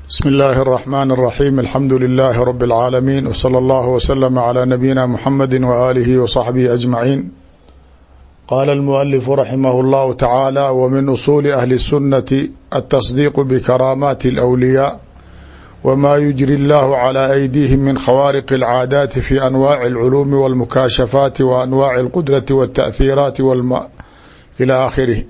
بسم الله الرحمن الرحيم الحمد لله رب العالمين وصلى الله وسلم على نبينا محمد وآله وصحبه أجمعين. قال المؤلف رحمه الله تعالى: ومن أصول أهل السنة التصديق بكرامات الأولياء وما يجري الله على أيديهم من خوارق العادات في أنواع العلوم والمكاشفات وأنواع القدرة والتأثيرات إلى آخره.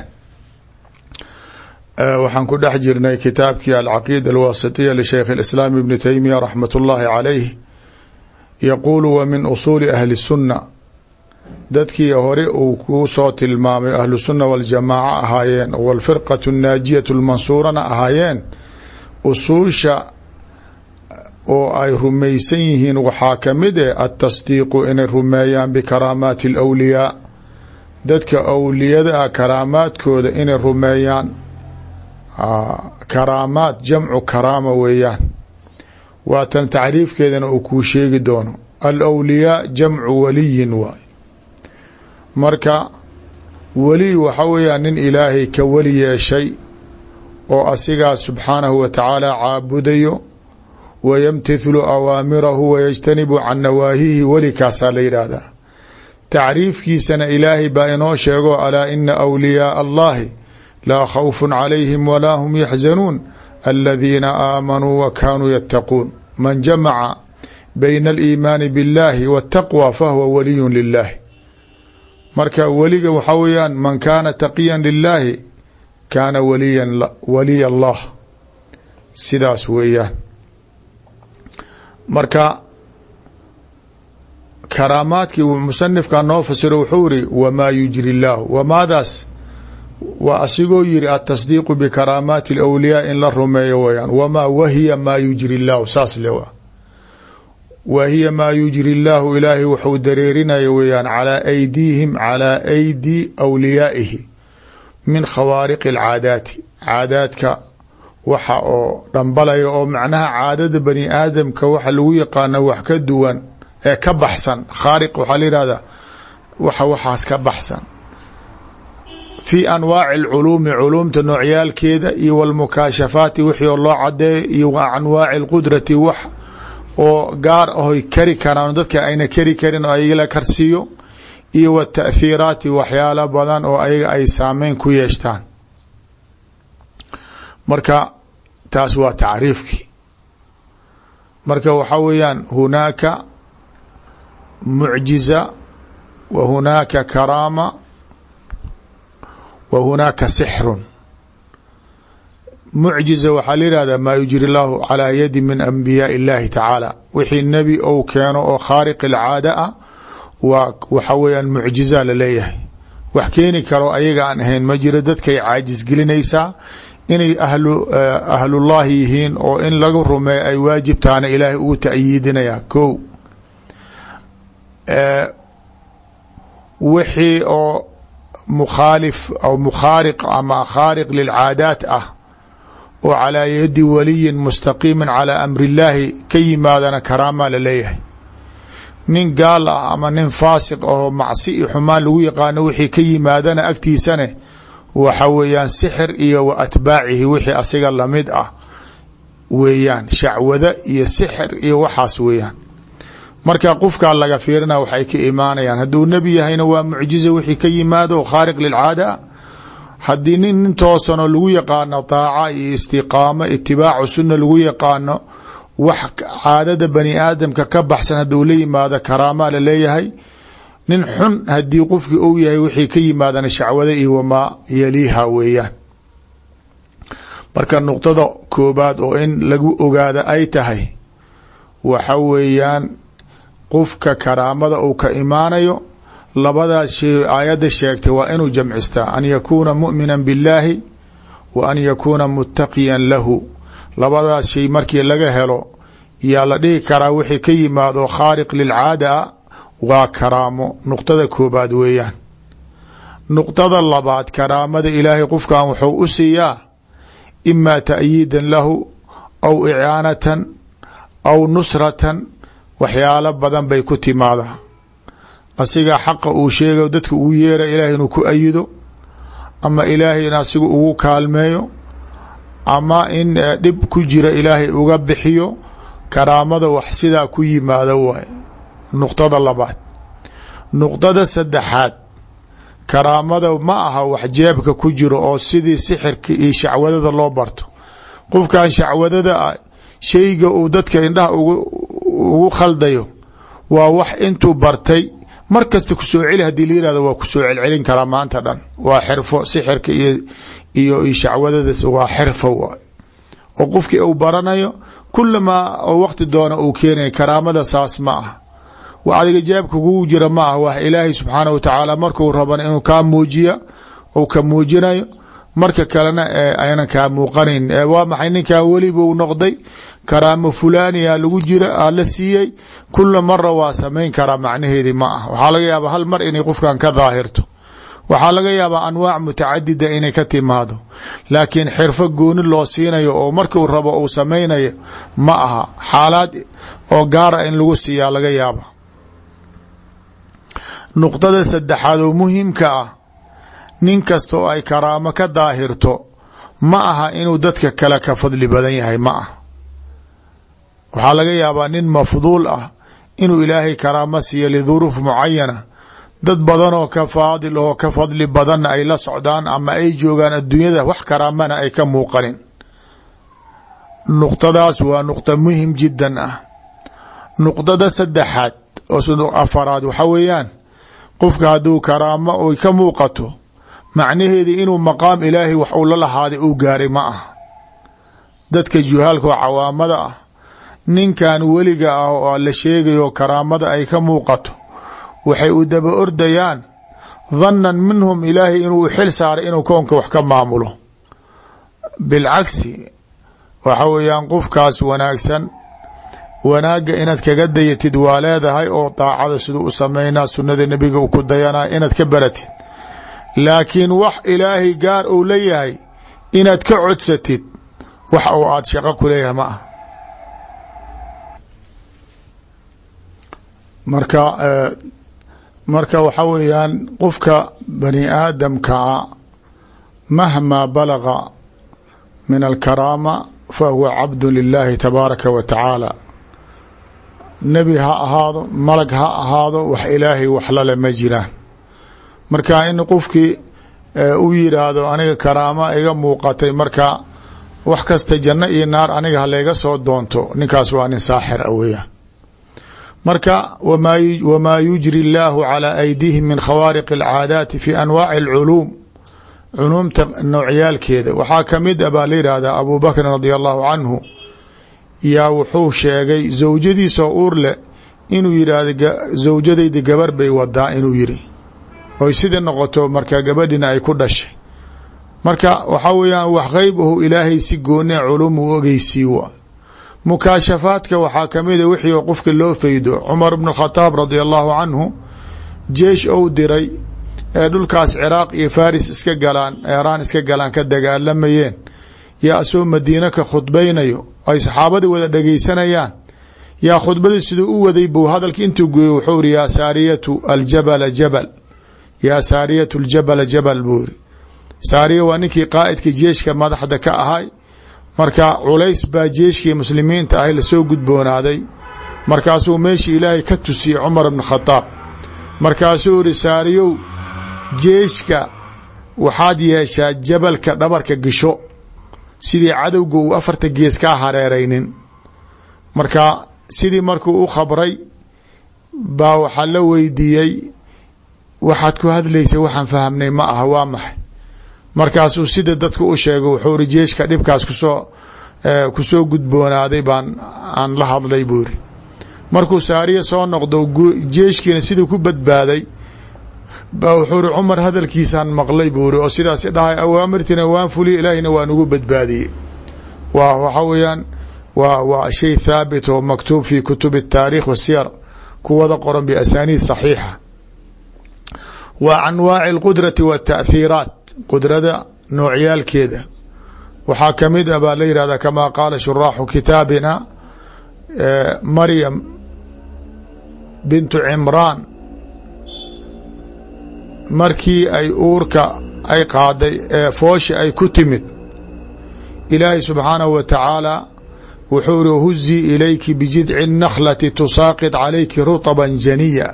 waxaan ku dhex jirnay kitaabkii alcaqiida alwaasitiya lishaykh اlislaam ibni taymiya raxmat ullaahi calayh. yaquulu wa min usuuli ahli sunna, dadkii hore uu kuu soo tilmaamay ahlu sunna waljamaaca ahaayeen walfirqatu naajiyatu lmansuurana ahaayeen, usuusha oo ay rumaysan yihiin waxaa ka mid eh atasdiiqu inay rumeeyaan bikaraamaati alawliyaa, dadka awliyada ah karaamaadkooda inay rumeeyaan. karaamaat jamcu karaama weeyaan, waa tan tacriifkeedana uu kuu sheegi doono. alawliyaa jamcu waliyin waay, marka weli waxa weeyaan nin ilaahay ka weli yeeshay oo asigaas subxaanahu wa tacaala caabudayo wayamtithlu awaamirahu wayajtanibu can nawaahihi, welikaasaa la yidhaahdaa. tacriifkiisana ilaahay baa inoo sheego: alaa ina awliyaaa allahi laa khawfun calayhim walaa hum yaxzanuun aladiina aamanuu wa kaanuu yattaquun. man jamaca bayna aliimaani biاllahi waataqwa fahuwa waliyun lilahi. marka weliga waxaa weeyaan man kaana taqiyan lilahi kaana waliya allah, sidaas weeyaan. marka karaamaadkii musanifkaa noo fasiro wuxuu iri wamaa yujri llaahu, wamaadaas waa asigoo yiri atasdiiqu bikaraamaati alawliyaa in la rumeeyo weyaan. wamaa wahiya maa yujri llaahu, saas le waa wahiya maa yujri llaahu, ilaahay wuxuu dareerinaya weyaan calaa aydiihim, calaa aydi awliyaa'ihi min khawaariqi alcaadaati, caadaadka waxa oo dhambalaya oo macnaha caadada bani aadamka waxa lagu yaqaana wax ka duwan ee ka baxsan. khaariq waxaa la yihahdaa waxaas ka baxsan. fi anwaaci alculuumi, culuumta noocyaalkeeda iyo walmukaashafaati wixii oo loo cadeeyo, iyo wa anwaaci alqudrati wax oo gaar ahoy kari karaan dadka ayna kari karin oo ayaga la karsiiyo, iyo wata'hiiraati waxyaalo badan oo ayaga ay saameyn ku yeeshtaan. marka taas waa tacriifkii. marka waxaa weeyaan hunaaka mucjiza wa hunaaka karaama wa hunaaka sixrun. mucjiza waxaa la yihahdaa maa yujri llaahu calaa yadi min anbiyaai اllahi tacaala, wixii nebi ou keeno oo khaariq alcaada ah waxa weeyaan mucjiza laleeyahay. wax keeni karo ayaga aan ahayn ma jiro, dadkay caajis gelinaysaa. inay ahlullaahi yihiin oo in lagu rumeeyo ay waajib tahana ilaahay ugu ta'yiidinayaa. ko wixii oo mukhaalif aw mukhaariq ama khaariq lilcaadaat ah oo calaa yadi waliyin mustaqiimin calaa amri illaahi ka yimaadana karaamaa laleeyahay. nin gaal ah ama nin faasiq ahoo macsi iyo xumaan lagu yaqaano wixii ka yimaadana agtiisane waxa weeyaan sixir iyo wa atbaacihi wixii asiga lamid ah weeyaan, shacwada iyo sixir iyo waxaas weeyaan. marka qofkaa laga fiirina waxay ka imaanayaan. hadduu nebi yahayna waa mucjiza wixii ka yimaado khaariq lilcaada. haddii nin toosanoo lagu yaqaano daaca iyo istiqaamo itibaacu sunna lagu yaqaano, wax caadada bani aadamka ka baxsan hadduu la yimaado karaamaa laleeyahay. nin xun haddii qofkii ou yahay wixii ka yimaadana shacwada iyo wamaa yaliiha weeyaan. marka nuqdada koobaad oo in lagu ogaado ay tahay waxa weeyaan qofka karaamada uu ka imaanayo labadaas shay aayadda sheegtay waa inuu jamcistaa: an yakuuna mu'mina biاllaahi wa an yakuuna muttaqiyan lahu. labadaas shay markii laga helo yaa la dhihi karaa wixii ka yimaado khaariq lilcaada waa karaamo. nuqdada koobaad weeyaan. nuqdada labaad, karaamada ilaahay qofkan wuxuu u siiyaa imaa ta'yiidan lahu aw icaanatan aw nusratan. waxyaalo badan bay ku timaadaa. asiga xaqa uu sheegayo dadka ugu yeera ilaahay inuu ku ayido, ama ilaahay in asiga ugu kaalmeeyo, ama in dhib ku jira ilaahay uga bixiyo. karaamada wax sidaa ku yimaado waay nuqtada labaad. nuqdada saddexaad, karaamada ma aha wax jeebka ku jiro oo sidii sixirka iyo shacwadada loo barto. qofkan shacwadada ah shayga uu dadka indhaha ugu khaldayo waa wax intuu bartay mar kasta ku soo celi hadii la yirahdo waa ku soo celcelin karaa maanta dhan. waa xirfo sixirka iyo shacwadadaas waa xirfo waay oo qofkii uu baranayo kullama oo waqti doona uu keenay. karaamada saas ma ah wax adiga jeebka kugu jira ma ah wax ilaahay subxaanahu wa tacaala markuu raban inuu kaa muujiya ou ka muujinayo marka kalena aynan kaa muuqanayn. waa maxay ninkan weliba uu noqday karaamo fulaaniya lagu jira la siiyey kula mara waa samayn karaa macnaheedii ma ah. waxaa laga yaabaa hal mar inay qofkan ka daahirto, waxaa laga yaabaa anwaac mutacadida inay ka timaado, laakiin xirfo gooni loo siinayo oo markuu rabo uu samaynayo ma aha. xaalaad oo gaara in lagu siiyaa laga yaaba. nuqdada saddexaad oo muhiimka ah, nin kasta oo ay karaamo ka daahirto ma aha inuu dadka kale ka fadli badan yahay ma ah. waxaa laga yaabaa nin mafduul ah inuu ilaahay karaamo siiyo liduruuf mucayana, dad badan oo ka faadil oo ka fadli badanna ay la socdaan ama ay joogaan adduunyada wax karaamana ay ka muuqanin. nuqdadaas waa nuqda muhim jiddan ah. nuqdada saddexaad oo afaraad waxa weeyaan, qofka hadduu karaamo oy ka muuqato macnaheeda inuu maqaam ilaahay wax uu la lahaaday uu gaaray ma ah. dadka juhaalka oo cawaamada ah, ninkan weliga ah oo la sheegayo karaamada ay ka muuqato waxay u daba ordayaan dhannan minhum ilaahay inuu xil saaray inuu koonka wax ka maamulo. bilcagsi waxa weeyaan qofkaas wanaagsan wanaagga inaad kaga dayatid waa leedahay oo daacada siduu u samaynaa sunnada nebiga uu ku dayanaa inaad ka baratid, laakiin wax ilaahay gaar uu leeyahay inaad ka codsatid wax oo aad shaqo ku leeyahay ma ah. marka waxa weeyaan qofka bani aadamkaa mahmaa balaga min alkaraama fahuwa cabdu lilaahi tabaaraka wa tacaala. nebi ha ahaado, malag ha ahaado, wax ilaahay wax lale ma jiraan. marka in qofkii u yiraahdo aniga karaama iga muuqatay marka wax kasta janno iyo naar aniga halayga soo doonto, ninkaas waa nin saaxir a weeyaan. marka wamaa yujri اllaahu calىa aydiihim min khawaariq اlcaadaati fi anwaaci اlculuum, culuumta noocyaalkeeda waxaa kamid a baa la yihahdaa abu bakrin radia allahu canhu yaa wuxuu sheegay zawjadiisoo uur leh inuu yidhaahdo zawjadayda gabar bay wadaa inuu yiri oy sidii noqoto marka gabadhina ay ku dhashay. marka waxaa weeyaan wax qeyb ahu ilaahay si goone culum u ogeysii waa. mukaashafaadka waxaa kamid a wixii qofka loo faydo. cumar bn khataab radia allahu canhu jeesh ou diray ee dhulkaas ciraaq iyo faris iska galaan, eeraan iska galaan ka dagaalamayeen, yaa asoo madiina ka khudbaynayo ay saxaabadii wada dhegeysanayaan, yaa khudbadii siduu u waday buu hadalki intuu gooyey wuxuu iri yaa saariyatu aljabala jabal, yaa saariyatu ljabala jabal buu iri. saariya waa ninkii qaa'idka jeeshka madaxda ka ahay, marka culays baa jeeshkii muslimiinta ahay lasoo gudboonaaday. markaasuu meeshii ilaahay ka tusiyey cumar bn khataab, markaasuu iri saariyow jeeshka waxaad yeeshaa jabalka dhabarka gisho sidii cadowga uu afarta gees kaa hareeraynin. marka sidii markuu u khabray baa waxaa la weydiiyey waxaad ku hadlaysa waxaan fahamnay ma aha waa maxay. markaasuu sida dadku u sheegay wuxuu iri jeeshka dhibkaas kusoo gudboonaaday aan la hadlay buu iri. markuu saariya soo noqdo jeeshkiina siduu ku badbaaday baa wuxuu iri cumar hadalkiisaan maqlay buu iri oo sidaas dhahay awaamirtina waan fuliya ilaahina waan ugu badbaadiyey. waxa weeyaan waa shay thaabit oo maktuub fi kutub الtaarikh wasiyar kuwada qoran biasaniid صaxiixa. wa anwaaci اlqudrati wالta'hiiraat, qudrada noocyaalkeeda waxaa kamid a baa la yihahda kama qaala shuraaxu kitaabina maryam bintu cimraan markii ay uurka ay qaaday ee foosha ay ku timid ilaahay subxaanahu wa tacaala wuxuu iri huzii ilayki bijidci الnakhlati tusaaqid calayki rutba janiya.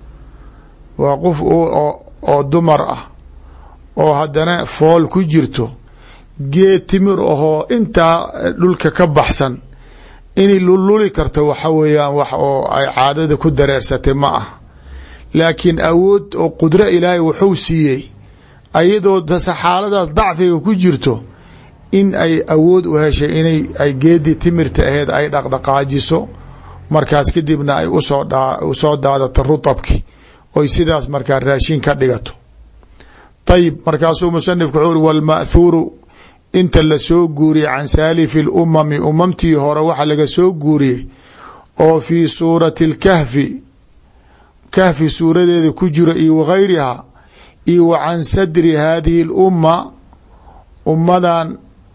waa qof oo dumar ah oo haddana fool ku jirto, geed timir ahoo intaa dhulka ka baxsan inay lululi karto waxa weeyaan wax oo ay caadada ku dareersatay ma ah. laakiin awood oo qudro ilaahay wuxuu siiyey ayadoo xaaladaas dacfiga ku jirto in ay awood u heshay inay ay geedii timirta aheed ay dhaqdhaqaajiso, markaas kadibna ay usoo daadato rutabki oy sidaas markaa raashin ka dhigato. ayib, markaasuu musanifku wuxuu uri walma'thuuru inta la soo guuriyey can saalifi lumami umamtii hore waxa laga soo guuriyey oo fii suurati اlkahfi kahfi suuradeeda ku jira iyo wagayriha, iyo wa can sadri hadihi اlumma ummadan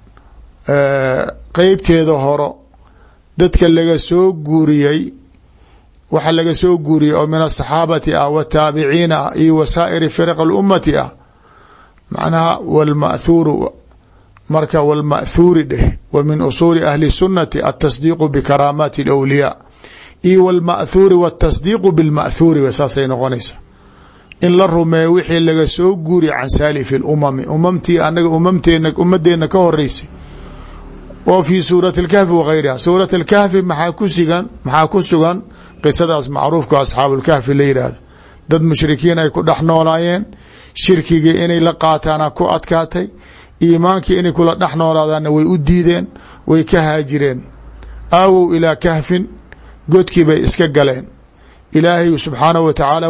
qeybteeda horo dadka laga soo guuriyey, waxa laga soo guuriyey oo min asaxaabati ah wataabiciina ah iyo wasaa'iri firaq اlummati ah. macnaha wlma'thuuru marka wlma'thuuri dheh wa min usuuli ahli sunnati atasdiiqu bikaraamaati اlawliyaa iyo wlma'thuuri wاtasdiiqu bilma'thuuri saasay noqonaysa in la rumeeyo wixii laga soo guuriya can saalifi اlumami umamtii anaga ummadeena ka horeysay oo fii suurati اlkahfi wagayriha. suurat اlkahfi maxaa ku sugan qisadaas macruufka asxaabu اlkahfi la yidhaahdo. dad mushrikiin ay ku dhex noolaayeen, shirkigii inay la qaataana ku adkaatay, iimaankii inay kula dhex noolaadaanna way u diideen, way ka haajireen. aawow ilaa kahfin, godkii bay iska galeen. ilaahay subxaanahu wa tacaala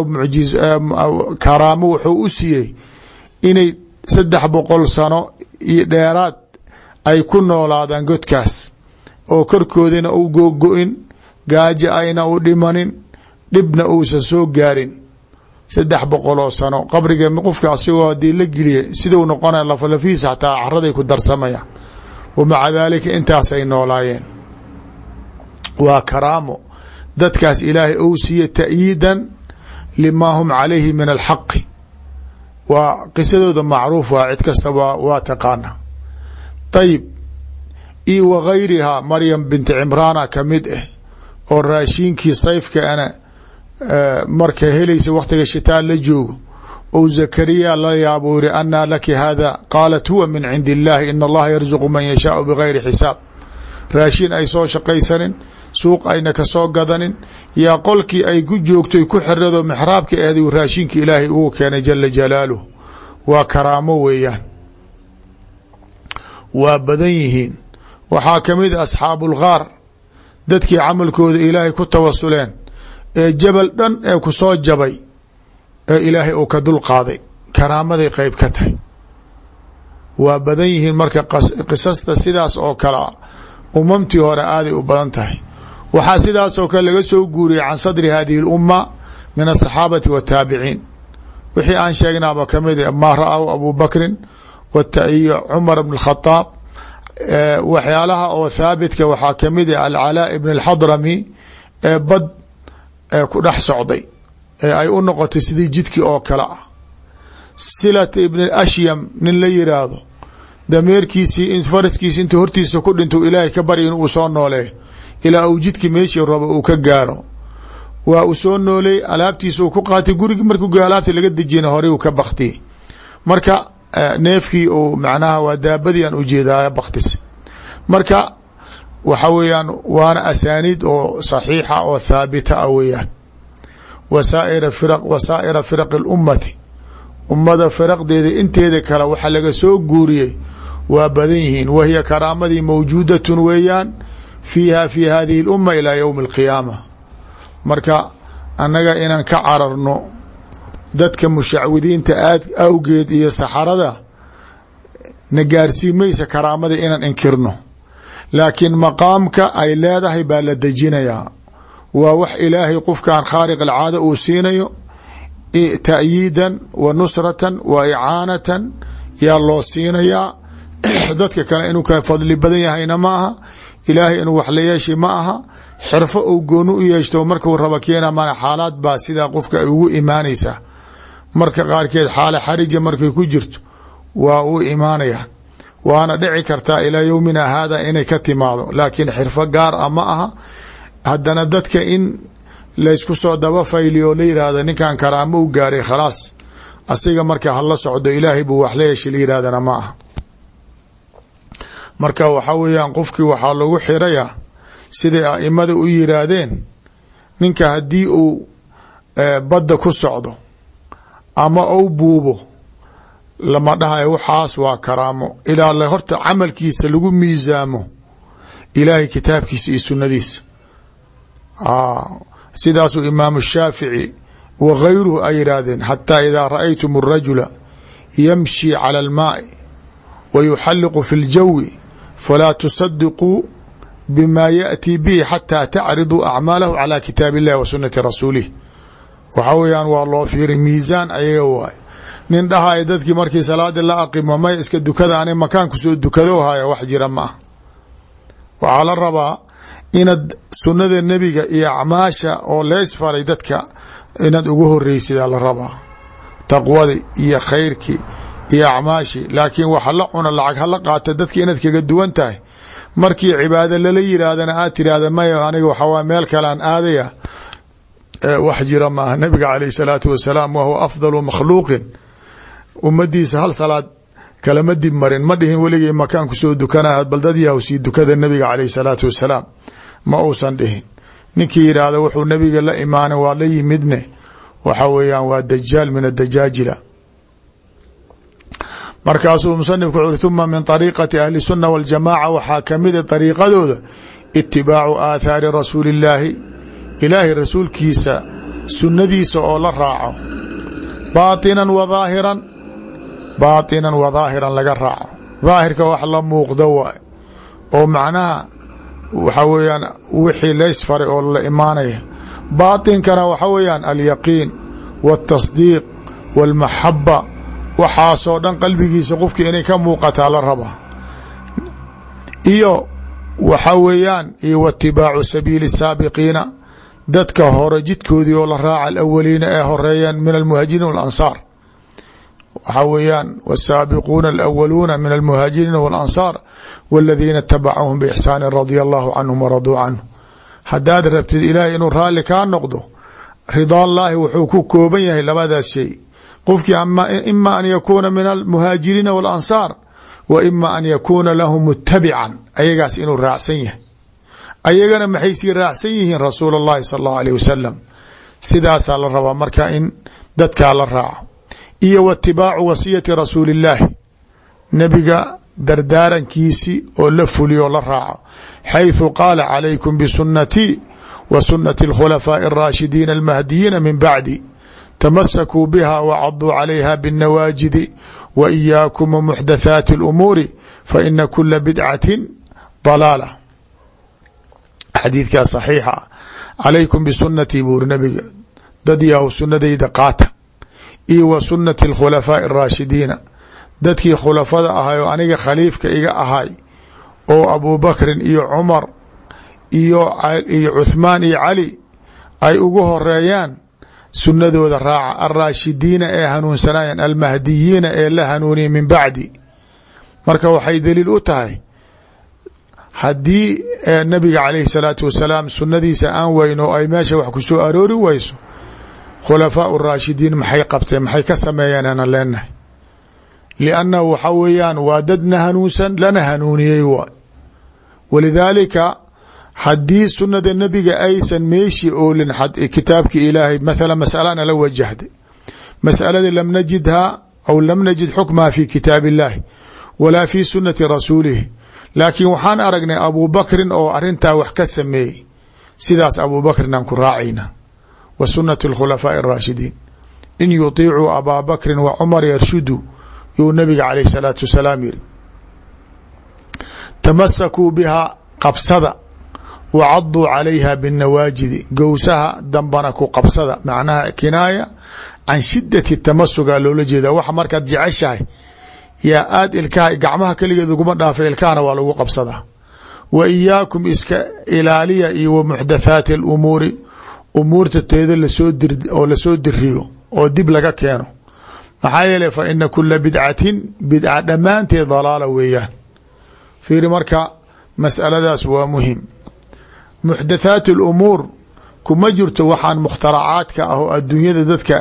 karaamo wuxuu u siiyey inay 300 sano iyo dheeraad ay ku noolaadaan godkaas oo korkoodina u gogo-in, gaajo ayna u dhimanin, dhibna uusan soo gaarin. 300 sano qabriga qofka asigoo hadii la geliyay siduu noqonaya lafalafiisa xataa caraday ku darsamayaan, wamaca daalika intaasay noolaayeen. waa karaamo dadkaas ilaahay ou siiye ta'yiidan limaa hum calayhi min alxaqi. waa qisadooda macruuf, waa cid kasta waa taqaana. ayib, io wagayrihaa maryam binti cimraana kamid ah oo raashiinkii sayfka ana marka helaysa waktiga shitaa la joogo ou zakariya la yaabo yiri anaa laki hada qaalat huwa min cindi illahi in allaha yarzuqu man yashaau bigayri xisaab. raashin ay soo shaqaysanin, suuq ayna ka soo gadanin, yaa qolkii ay ku joogtoy ku xirado mixraabka eeday raashinka ilaahay ugu keenay jala jalaaluh. waa karaamo weeyaan, waa badan yihiin. waxaa kamid asxaabu lgaar, dadkii camalkooda ilaahay ku tawasuleen ee jabal dhan ee ku soo jabay ee ilaahay uu ka dul qaaday, karaamaday qeyb ka tahay. waa badan yihiin. marka qisasta sidaas oo kale a umamtii hore aaday u badan tahay. waxaa sidaas oo kale laga soo guuriyey can sadri hadihi اlumma min aلصaxaabati wالtaabiciin. wixii aan sheegnaaba kamid maa ra-ahu abu bakrin iyo cumar bn اkhadaab. waxyaalaha oo thaabitka waxaa kamid alcalaa ibn اlxadrami ee bad ku dhex socday ee ay u noqotay sidii jidkii oo kale ah. silat ibn ashyam nin la yiraahdo, dameerkiisii faraskiisi intuu hortiisa ku dhinto ilaahay ka barya in uu soo nooleeyo ilaa uu jidkii meeshii rabo uu ka gaaro. waa uu soo nooleey, alaabtiisa uu ku qaatay, gurigii markuu go alaabta laga dejiyana horey uu ka baktiyey. marka neefkii uu macnaha waa daabadii aan ujeedaa baktis. marka waxa weeyaan waana asaaniid oo saxiixa oo thaabita ah weeyaan. wasaa'ira firaq اlummati, ummada firaqdeeda inteeda kale waxa laga soo guuriyey waa badan yihiin. wahiya karaamadii mawjuudatun weeyaan fiiha fi hadihi اlumma ilaa ywmi اlqiyaama. marka annaga inaan ka cararno dadka mushacwidiinta aad awgeed iyo saxarada na gaarsiimaysa karaamada inaan inkirno, laakiin maqaamka ay leedahay baa la dejinayaa. waa wax ilaahay qofkan khaariq alcaada uu siinayo ta'yiidan wa nusratan wa icaanatan yaa loo siinayaa. dadka kale inuu ka fadli badan yahayna ma aha, ilaahay inuu wax la yeeshay ma aha. xirfo uu gooni u yeeshto markuu raba keena mana xaalaad baa sidaa qofka ay ugu imaanaysaa. marka qaarkeed xaale xarija markay ku jirto waa uu imaanaya. waana dhici kartaa ilaa yowmina haada inay ka timaado, laakiin xirfo gaar a ma aha. haddana dadka in laysku soo daba fayliyo o la yidhaahdo ninkan karaamo u gaaray khalaas asiga marka hala socdo ilaahay buu wax la yeeshay la yidhahdana ma aha. marka waxa weeyaan qofkii waxaa lagu xirayaa siday a'imada u yiraahdeen, ninka haddii uu badda ku socdo ama ou buubo lama dhahayo waxaas waa karaamo, ilaa horta camalkiisa lagu miisaamo ilaahay kitaabkiisa iyo sunnadiisa. sidaasuu imaamu shaafici wa gayruhu ay yidhaahdeen, xataa idaa ra'aytum الrajula yamshi calى اlmaaءi wa yuxalliqu fi اljawi falaa tusadiquu bima yaأtii bihi xataa tacriduu acmaalahu calى kitaab اllahi wa sunati rasuulih. waxa weeyaan waa loo fiiri miisaan ayaga waay. nin dhahayo dadkii markii salaadii la aqimo may iska dukada ani makaanku soo dukado haya wax jira ma ah. waxaa la rabaa inaad sunnada nebiga iyo acmaasha oo leysfaray dadka inaad ugu horeysidaa la rabaa, taqwadi iyo khayrkii iyo acmaashii. laakiin waxa la cuna lacag hala qaata dadki inaad kaga duwan tahay, markii cibaado lala yiraahdana aad tiraahda mayo aniga waxawaa meel kalean aadaya, wax jira ma aha. nabiga calayh salaatu wasalaam wahuwa afdalu makhluuqin, ummadiisa hal salaad kalama dib marin, ma dhihin weligay makaanku soo dukanaha bal dad yahu sii dukada nabiga calayh salaatu wasalaam, ma uusan dhihin. ninkii yidhaahda wuxuu nabiga la imaanay waa la yimidne waxa weeyaan waa dajaal min adajaajila. markaasuu musanifku wuxu uri huma min طariiqati ahli الsuna waاljamaaca waxaa kamida طariiqadooda itibaacu aathaari rasuuli اllaahi, ilaahay rasuulkiisa sunnadiisa oo la raaco, baatinan wa daahiran laga raaco. daahirka wax la muuqdo waay oo macnaha waxa weeyaan wixii laysfaray oo la imaanaya. baatinkana waxa weeyaan alyaqiin wاtasdiiq wاlmaxaba, waxaasoo dhan qalbigiisa qofkii inay ka muuqataa la rabaa. iyo waxa weeyaan iyo watibaacu sabiili الsaabiqiina, dadka hore jidkoodii oo la raaca alawaliina ee horeeyaan min almuhaajiriin walansaar. waxaa weeyaan wالsaabiquuna alawaluuna min almuhaajiriina waاlansaar wاladiina itabacuuhum bixsaani radia allahu canhum waraduu canhu. haddaad rabtid ilaahay inuu raalli kaa noqdo, ridaallahi wuxuu ku kooban yahay labadaas shay. qofkii ima an yakuuna min almuhaajiriina waاlansaar wa ima an yakuuna lahu mutabican, ayagaas inuu raacsan yahay. ayagana maxay sii raacsan yihiin rasuul اllahi sal اllahu alيه wasalam. sidaasaa la rabaa marka in dadkaa la raaco. iyo watibaacu wasiyati rasuuli اllaahi, nebiga dardaarankiisi oo la fuliyo la raaco, xayثu qaala calaykum bisunatii wa sunati اlkhulafaaءi الraashidiina almahdiyiina min bacdi tamasakuu biha wacaduu calayha bالnawaajidi wa إiyaakum wmuxdathaati اlumuuri faina kula bidcati ضalaala. xadiidkaa saxiixa calaykum bisunatii buuri nabiga, dad yahu sunadayda qaata, iyo wa sunati اlkhulafaaءi الraashidiina, dadkii khulafada ahay oo aniga khaliifka iga ahay oo abubakrin iyo cumar iyo cuthmaan iyo cali ay ugu horeeyaan, sunadooda raaca. alraashidiina ee hanuunsanayan, almahdiyiina ee la hanuuniya min bacdi. marka waxay daliil u tahay haddii nabiga calayhi salaatu wasalaam sunadiisa aan weyno ay meesha wax ku soo aroori weyso, khulafaa raashidiin maxay qabteen, maxay ka sameeyeen ana leenahay. liannahu waxa weeyaan waa dadna hanuunsan lana hanuuniyey waay. walidaalika haddii sunada nebiga aysan meeshii oolin kitaabki ilaahay, mathala masalana la wajahday, masaladii lam najidhaa aw lam najid xukmaha fi kitaab illahi walaa fi sunati rasuulihi, laakiin waxaan aragnay abubakrin oo arintaa wax ka sameeyey, sidaas abubakrin aan ku raacayna. wa sunati اlkhulafaaءi الraashidiin in yuطiicuu abaa bakrin wa cumar yarshuduu, yuu nabiga calayh الsalaatu wasalaam yiri. tamasakuu bihaa qabsada, wacaduu calayha bالnawaajidi, gowsaha dambana ku qabsada. macnaha kinaaya can shidati tamasuga loola jeeda. waxa markaad jeceshahay yaa aad ilkaha gacmaha keligeed uguma dhaafa, ilkahana waa lagu qabsadaa. wa iyaakum iska ilaaliya iyo wa muxdathaati اlumuuri, umuurta teeda oo lasoo diriyo oo dib laga keeno. maxaa yeelay fa ina kula bidcatin bidca dhammaanteed dalaala weeyaan. fiiri marka mas'aladaas waa muhim. muxdathaat اlumuur kuma jirto waxaan mukhtaracaadka ah oo adduunyada dadka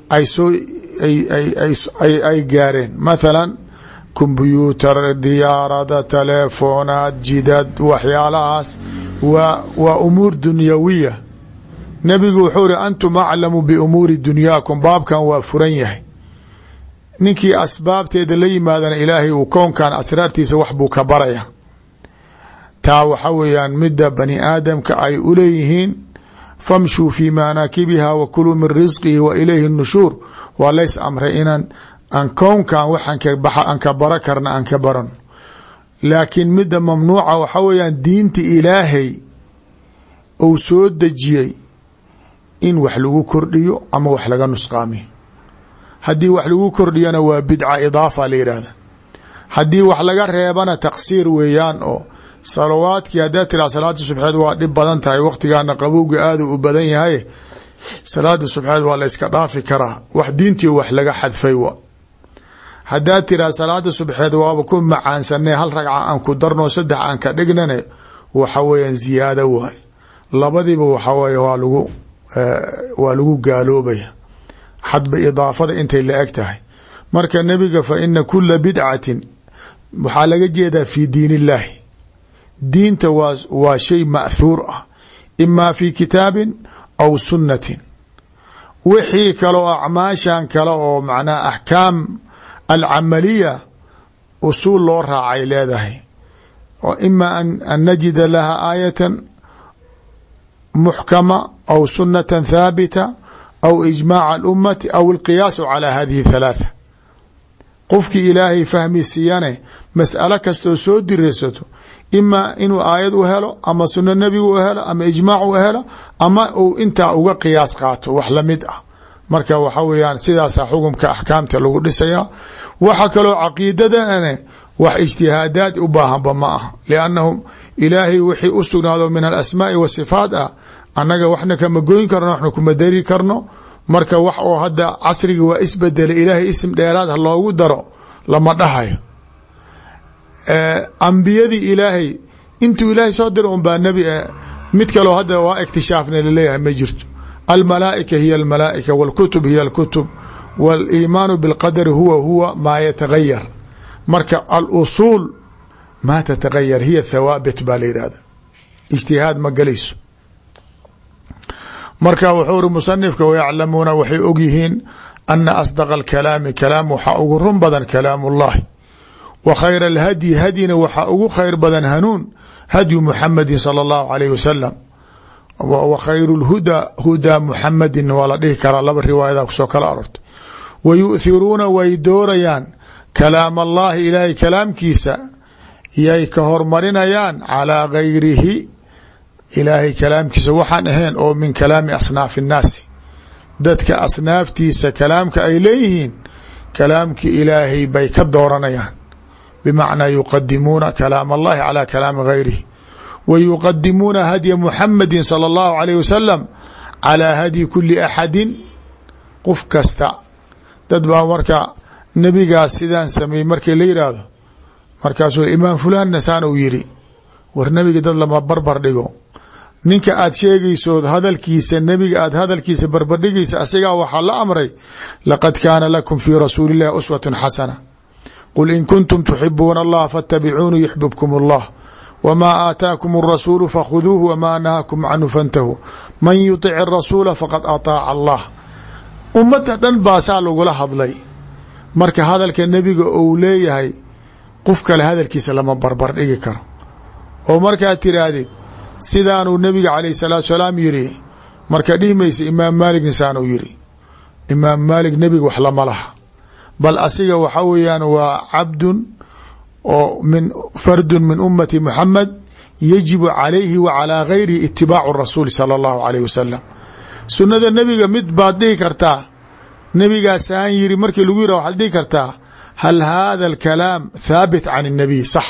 ay gaareen, mathalan kombyuutar, diyaarada, teleefonaad, jidad, waxyaalahaas waa umuur dunyawiya. nebigu wuxuu iri antum aclamu biumuuri dunyaakum, baabkan waa furan yahay. ninkii asbaabteeda la yimaadana ilaahay uu kownkan asraartiisa wax buu ka baraya. taa waxa weeyaan midda bani aadamka ay u leeyihiin famshuu fii manaakibiha wa kuluu min risqihi wa ilayhi nushuur. waa lays amray inaan aan kownkan waxaan ka bara karna aan ka baran. laakiin midda mamnuuca waxa weeyaan diinta ilaahay uu soo dejiyey in wax lagu kordhiyo ama wax laga nusqaamiyo. haddii wax lagu kordhiyana waa bidca idaafa la yidhaahda. haddii wax laga reebana taqsiir weeyaan. oo salawaadkii haddaad tiraa salaada subxeed waa dhib badan tahay, waqtigaana qabowga aadu u badan yahay, salaada subxeed waa la yska dhaafi karaa, wax diintii wax laga xadfay wa. haddaad tiraa salaada subxeed waaba ku macaansanay hal ragca aan ku darno 3 aan ka dhignane waxa weeyaan ziyaado waay. labadiiba waxa weeye waa lagu gaaloobaya xadba idaafada intay la eg tahay. marka nebiga fa ina kula bidcatin waxaa laga jeedaa fi diin illaahi. diinta waa shay ma'thuur ah, imaa fi kitaabin aw sunnatin. wixii kale oo acmaashan kale oo macnaha axkaam alcamaliya usuul loo raacay leedahay, oo ima an najida laha aayatan muxkama aw sunnatan thaabita aw ijmaaca alummati aw alqiyaasu calaa hadihi 3. qofkii ilaahay fahmi siiyane mas'alo kastoo soo diraysato ima inuu aayad u helo ama sunno nebigu u helo ama ijmaac u helo ama uu intaa uga qiyaas qaato wax lamid ah. marka waxa weeyaan sidaasaa xukumka axkaamta lagu dhisayaa. waxa kaloo caqiidadane wax ijtihaadaad u baahanba ma aha, liannahum ilaahay wixii u sugnaado min alasmaa'i wa sifaat ah annaga waxna kama goyn karno, waxna kuma dari karno. marka wax oo hadda casriga waa isbedela, ilaahay ism dheeraad ha loogu daro lama dhahayo. ambiyadii ilaahay intuu ilaahay soo dira un baa nebi mid kaloo hadda waa iktishaafna laleeyahay ma jirto. almalaaئika hiya almalaaئika wاlkutub hiya اlkutub wاliimaanu biاlqadari huwa maa yatagayar. marka alusuul maa tatagayar hiya thawaabit baa la yidhahda, ijtihaad ma galayso. marka wuxuu uri musanifka wayaclamuuna waxay og yihiin ana asdaqa alkalaami kalaam waxaa ugu run badan kalaam ullahi, wa khayra alhadyi hadyina waxaa ugu khayr badan hanuun hadyu muxamadi salى اllahu alayh wasalam, wa khayru lhudaa hudaa muxamadin waa la dhihi karaa. laba riwaayada kusoo kala arortay. wa yu'thiruuna way doorayaan kalaam allahi ilaahay kalaamkiisa yay ka hormarinayaan calaa gayrihi ilaahay kalaamkiisa waxaan ahayn oo min kalaami asnaafi الnaasi. dadka asnaaftiisa kalaamka ay leeyihiin kalaamki ilaahay bay ka dooranayaan, bimacnaa yuqadimuuna kalaam allahi calى kalaami gayrihi. wa yuqadimuuna hadya muxamadi salى اllahu alayh wasalam calىa hadyi kuli axadin. qof kasta dad baa marka nebigaas sidaan sameeyey markii la yidhaahdo markaasuu imaam fulanna saan uu yiri. war nebiga dad lama barbar dhigo. ninka aad sheegaysood hadalkiisa nebiga aad hadalkiisa barbardhigaysa asigaa waxaa la amray laqad kaana lakum fii rasuuli اllahi uswatun xasana qul in kuntum tuxibuuna allaha faاtabicuuni yuxbibkum اllah wmaa aataakum الrasuulu fakhuduuhu wmaa nahaakum canhu fantahuu man yuطic الrasuula faqad aطaaca allah. ummadda dhan baasaa lagula hadlay. marka hadalka nebiga uu leeyahay qof kale hadalkiisa lama barbar dhigi karo. oo markaad tiraahdid sidaanuu nebiga calayh salaatu salaam yiri, marka dhihi maysa imaam maaligna saanuu yiri. imaam maalig nebiga wax lama laha, bal asiga waxa weeyaan waa cabdun oo fardun min ummati muxamed yajibu calayhi wa calaa gayrihi itibaacu rasuuli sala allahu alayh wasalam. sunnada nebiga mid baad dhihi kartaa, nebigaasaan yiri markii lagu yirah waxaad dhihi kartaa hal haada alkalaam thaabit can الnabiy sax.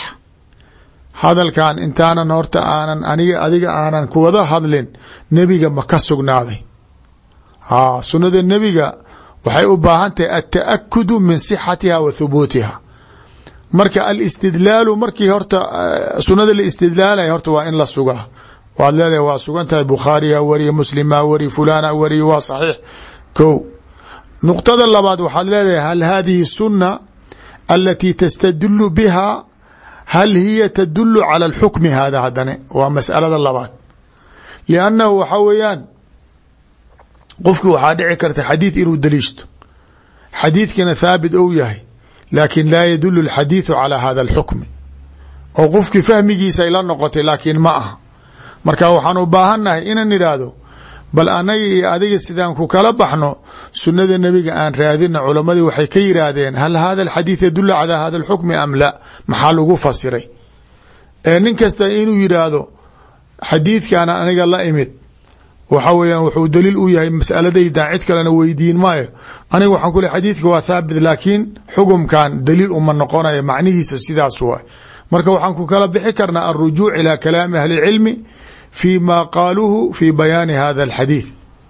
hadalkan intaanan horta aanan adiga aanan kuwada hadlin nebiga ma ka sugnaaday. sunnada nebiga waxay u baahan tahay alta'akudu min sixatiha wa thubuutiha. marka alistidlaalu markii horta sunada la istidlaalaya horta waa in la sugaa. waad leedahay waa sugan tahay bukhaariha wariye, muslima wariye, fulana wariye, waa saxiix. ko nuqtada labaad waxaad leedahay hal hadihi sunna alatii tastadulu biha hal hiya tadulu cala alxukmi hada hadane waa mas'alada labaad. liannahu waxa weeyaan qofki waxaa dhici karta xadiid inuu daliishto, xadiidkina thaabit ou yahay, laakin laa yadulu alxadiidu calaa hada alxukmi, oo qofki fahmigiisa ay la noqotay laakiin ma aha. marka waxaan u baahannahay inaan idhaahdo bal anaga iyo adiga sidaan ku kala baxno sunada nebiga aan raadina. culamadii waxay ka yidhaahdeen hal hada alxadiid yadulu calaa hada alxukmi am la, maxaa lagu fasiray? nin kasta inuu yidhaahdo xadiidkaana aniga la imid waxa weeyaan wuxuu daliil u yahay mas'aladayda, cid kalena weydiin maayo. aniga waxaan ku leeyahay xadiidka waa thaabit, laakiin xukumkan daliil uma noqonayo, macnihiisa sidaas waay. marka waxaan ku kala bixi karnaa alrujuuc ilaa kalaami ahli اlcilmi fi ma qaaluuhu fi bayaani hada alxadiid.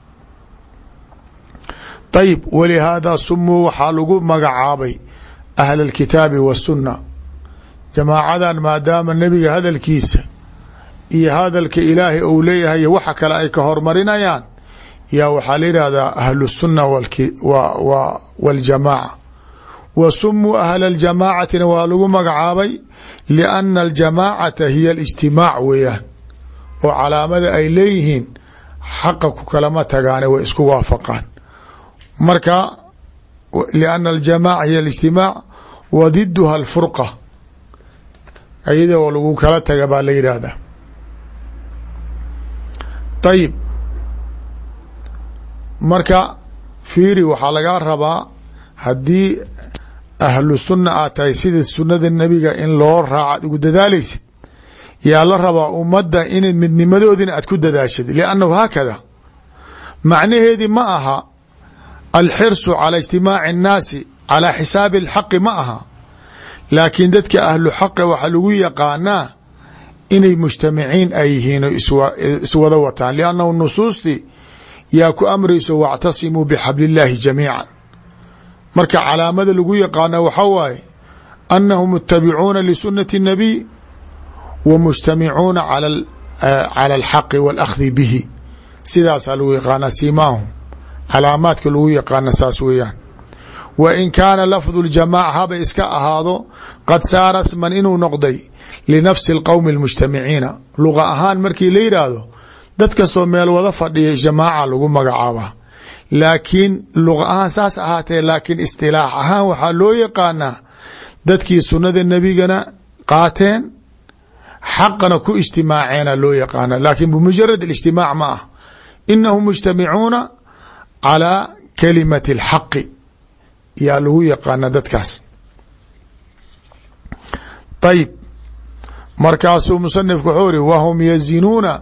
ayib, walihaada sumuu waxaa lagu magacaabay ahla alkitaabi wasunna. jamaacadan maadaama nebiga hadalkiisa iyo hadalka ilaahay ou leeyahay waxa kale ay ka hormarinayaan, yaa waxaa la yidhahdaa ahlu sunna waljamaaca. wa sumuu ahla aljamaacatina waa lagu magacaabay lianna aljamaacata hiya alijtimaac weeyaan, oo calaamada ay leeyihiin xaqa ku kalama tagaane way isku waafaqaan. marka lianna aljamaaca hiya alijtimaac wa diduha alfurqa, ayada oo lagu kala taga baa la yidhaahdaa. ayib, marka fiiri waxaa lagaa rabaa haddii ahlu sunna aad tahay sida sunada nebiga in loo raaca ad ugu dadaalaysid, yaa la rabaa ummadda inay midnimadoodina aad ku dadaashid. liannahu haakada macnaheedii ma aha alxirsu cala ijtimaaci annaasi calaa xisaabi alxaqi ma aha, laakiin dadka ahlu xaqa waxaa lagu yaqaanaa inay mujtamiciin ay yihiin oo iswada wataan. liannahu nusuustii yaa ku amrayso wactasimuu bixabli illaahi jamiica. marka calaamada lagu yaqaana waxaa waaye annahum mutabicuuna lisunati الnabiy wa mujtamicuuna cala alxaqi wاlakhdi bihi. sidaasaa lagu yaqaana siimaahum, calaamaadka lagu yaqaana saas weeyaan. wa in kaana lafdu اljamaaca haba iska ahaado qad saara sman inuu noqday linafsi اlqowmi اlmujtamiciina. luqa ahaan markii la yidhaahdo dad kastoo meel wada fadhiya jamaaca lagu magacaabaa, laakiin luqa ahaan saas ahaatee, laakiin istilaax ahaan waxaa loo yaqaanaa dadkii sunnada nebigana qaateen xaqana ku ijtimaaceena loo yaqaana, laakiin bimujarad اlijtimaac ma ah. inahum mujtamicuuna calaa kalimati اlxaqi yaa lagu yaqaana dadkaas. ayib, markaasuu musanifku wuxuu iri wahum yazinuuna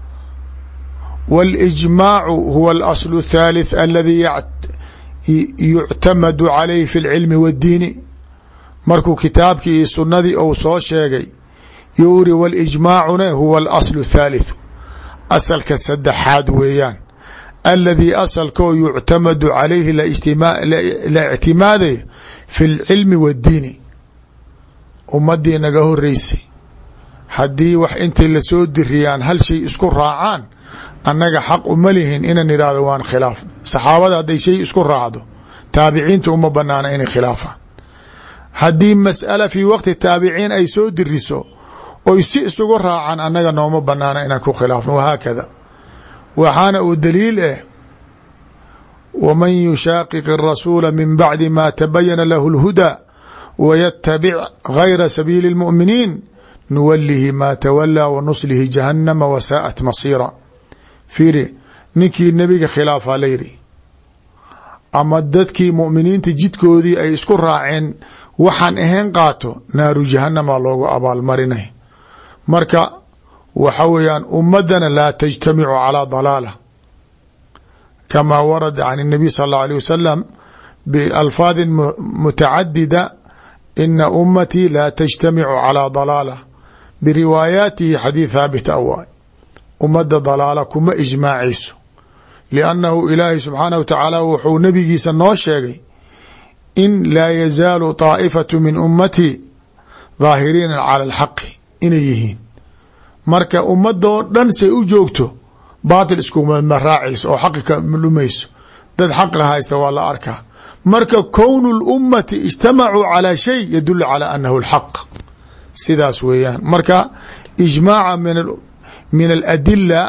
wاlijmaacu huwa alasl الthalith aladi yuctamadu calayh fi اlcilmi wاddiini. markuu kitaabkii iyo sunadii ou soo sheegay yuu iri walijmaacuna huwa alasl الthalith, asalka saddexaad weeyaan, aladii asalkoo yuctamadu calayhi la ictimaadayo fi اlcilmi wاddiini. ummadii naga horeysay haddii wax intii lasoo diriyaan hal shay isku raacaan, annaga xaq uma lihin inaan idhaahdo waan khilaaf. saxaabada hadday shay isku raacdo, taabiciinta uma banaana inay khilaafaan. haddii mas'ala fii waqti taabiciin ay soo diriso oy si isugu raacaan, annaga nooma banaana inaan ku khilaafno. wahaakada waxaana uu daliil ah waman yushaaqiq الrasuula min bacdi ma tabayana lahu اlhudaa waytabic gayra sabiili اlmu'miniin nuwalihi ma tawalaa wanuslihi jahannama wasaa'at masiira. fiiri, ninkii nebiga khilaafaa la yidhi, ama dadkii mu'miniinta jidkoodii ay isku raaceen waxaan ahayn qaato, naaru jahannama loogu abaalmarinay. marka waxa weeyaan ummadana laa tajtamicu calaa dalaala kamaa warada can الnabiy sal اllahu alيه wasalam bialfaadi mutacadida ina ummatii laa tajtamicu calaa dalaala. biriwaayaatihi xadiid haabit awaay, ummadda dalaala kuma ijmaacayso, liannahu ilaahay subxaanahu wa tacaala wuxuu nabigiisa noo sheegay in laa yazaalu taa'ifatu min ummatii daahiriina cala alxaqi inay yihiin. marka ummadoo dhan say u joogto baatil iskuma raacayso oo xaqi ka dhumayso, dad xaqa haysta waa la arkaa. marka kownu lummati ijtamacuu calaa shay yadulu calaa annahu alxaq, sidaas weeyaan. marka ijmaaca min aladila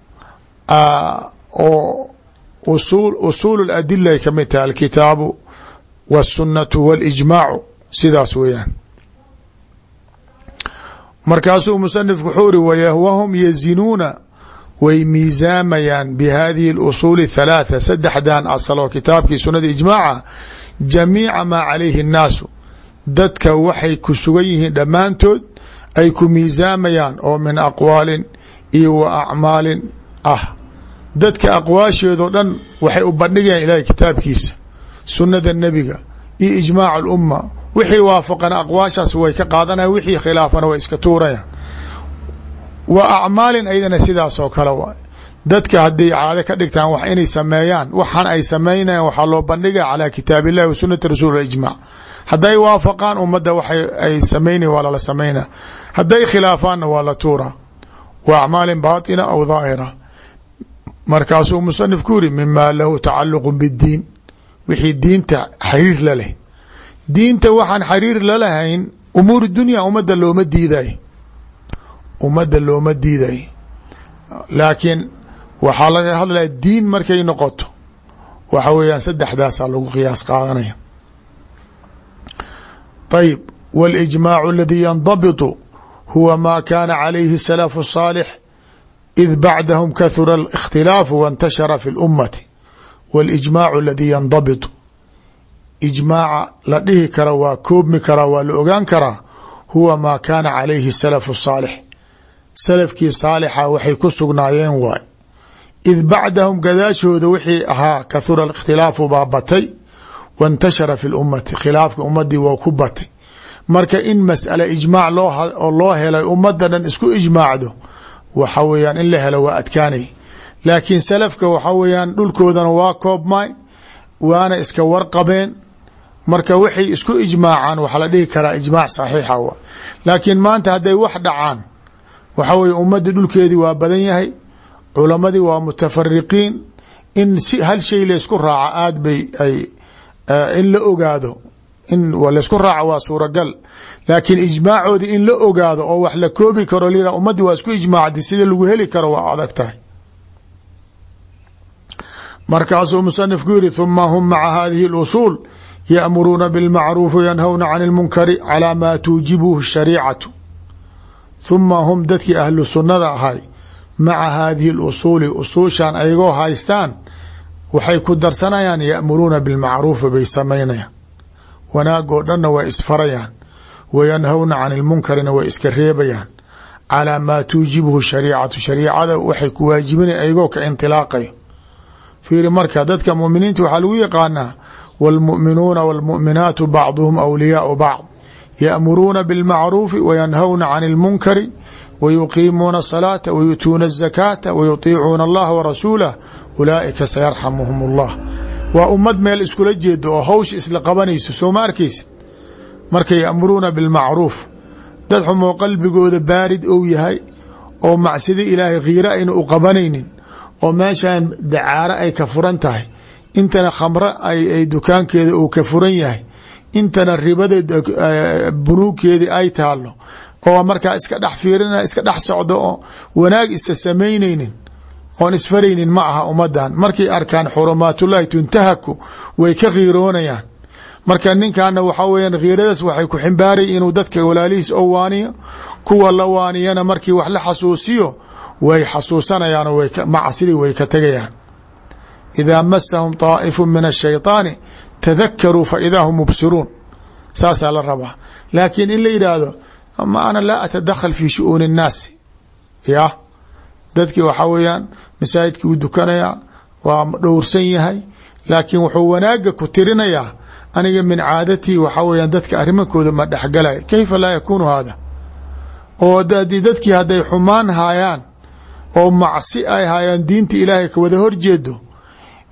oo usuul اladila ay kamid tahay alkitaabu wالsunatu wاlijmaacu, sidaas weeyaan. markaasuu musanifku wuxuu iri wahum yazinuuna way miisaamayaan bihadihi اlusuul الثalaaثa, saddexdan asal oo kitaabkii sunada ijmaaca, jamiica maa calayhi الnaasu, dadka waxay ku sugan yihiin dhammaantood ay ku miisaamayaan oo min aqwaalin iyo wa acmaalin ah. dadka aqwaasheedoo dhan waxay u bandhigayaan ilaahay kitaabkiisa, sunada nebiga iyo ijmaac alumma. wixii waafaqana aqwaashaas way ka qaadanayan, wixii khilaafana way iska tuurayaan. wa acmaalin aydana sidaas oo kale waay. dadka hadday caado ka dhigtaan wax inay sameeyaan, waxaan ay samaynayan waxaa loo bandhiga calaa kitaab illahi wa sunati rasuul ijmac. hadday waafaqaan ummadda waxay ay samaynayan waa lala samaynaa, hadday khilaafaanna waa la tuuraa. wa acmaalin baatina aw daahira. markaasuu musanif ku yiri mima lahu tacaluqu biddiin, wixii diinta xiriir la leh. diinta waxaan xiriir lalahayn umuur dunya ummadda looma diiday, ummadda looma diiday. laakiin waxaa laga hadlaya diin markay noqoto waxa weeyaan saddexdaasaa lagu qiyaas qaadanaya. ayib, waاlijmaacu aladi yandabitu huwa ma kana calayhi salafu الصaalix id bacdahum kahura اlاkhtilaafu wاntashara fi اlummati. waاlijmaacu aladi yandabitu, ijmaaca la dhihi kara waa koobmi karaa, waa la ogaan karaa. huwa maa kaana calayhi salafu الصaalix, salafkii saalixa waxay ku sugnaayeen waay. id bacdahum gadaashooda wixii ahaa kahura اkhtilaafu baa batay, wاntashara fi اlummati, khilaafka ummadii waa ku batay. marka in mas'ale ijmaac loo helay ummadda dhan isku ijmaacdo waxa weeyaan in la helo waa adkaanay. laakiin salafka waxa weeyaan dhulkoodana waa koobmay, waana iska warqabeen. marka waxay isku ijmaacaan waxaa la dhihi karaa ijmaac saxiixa wa. laakiin maanta hadday wax dhacaan waxa weye ummadii dhulkeedii waa badan yahay, culamadii waa mutafariqiin. in hal shay laysku raaca aad bay in la ogaado, in laysku raaco waa suuragal. laakiin ijmaacoodii in la ogaado oo wax la koobi karo lira ummadii waa isku ijmaacdi sida lagu heli karo waa adag tahay. markaasuu musanifku yiri huma hum maca hadihi اlusuul yأmuruuna bاlmacruufi yanhawna can اlmunkari calى ma tuujibuhu الshariicatu. huma hum dadkii ahlu sunnada ahay maca hadihi اlusuuli, usuushan ayagoo haystaan waxay ku darsanayaan ya'muruuna bilmacruufi bay samaynayaan, wanaagoo dhanna way isfarayaan, wayanhawna can ilmunkarina way iska reebayaan, calaa maa tuujibuhu shariicatu, shariicada waxay ku waajibinaya ayagoo ka intilaaqayo. fiiri marka dadka muminiinta waxaa lagu yaqaanaa wاlmu'minuuna wاlmu'minaatu bacduhum awliyaau bacd, ya'muruuna biاlmacruufi wayanhawna can اlmunkari wyuqiimuuna الصلاaةa wyutuuna الزakاةa wyuطiicuuna اllaha warasuulah ulaaئika sayarxamuhum اllah. waa ummad meel iskula jeedo oo hawsha isla qabanayso, soo ma arkaysid. marka ya'muruuna biاlmacruuf, dad xumoo qalbigooda baarid ou yahay oo macsida ilaahay khiira ayna u qabanaynin, oo meeshan dacaaro ay ka furan tahay, intana khamro ay dukaankeeda uu ka furan yahay, intana ribada bunuugkeedii ay taalo, oo markaa iska dhex fiirina iska dhex socdo oo wanaag isa samaynaynin oon isfaraynin ma aha ummadan. markay arkaan xurumaatullahi tuntahaku way ka khiiroonayaan. marka ninkaana waxaa weyaan khiiradaas waxay ku ximbaaraya inuu dadka walaalihiis oo waaniyo, kuwa la waaniyana markii wax la xasuusiyo way xasuusanayaan oo macsidii way ka tegayaan. idaa masahum طaa'ifu min الshayطaani tadakaruu faidaa hum mubsiruun, saasaa la rabaa. laakiin in la yidhaahdo ama ana laa atadakhal fi shu'uuni الnaasi, ya dadkii waxaa weeyaan masaajidkii uu dukanaya waa dhowrsan yahay, laakiin wuxuu wanaaga ku tirinayaa aniga min caadatii waxaa weyaan dadka arrimankooda ma dhexgalay. kayfa laa yakuunu hada? oo dadkii hadday xumaan haayaan oo macsi ay haayaan diinta ilaahay ka wada horjeedo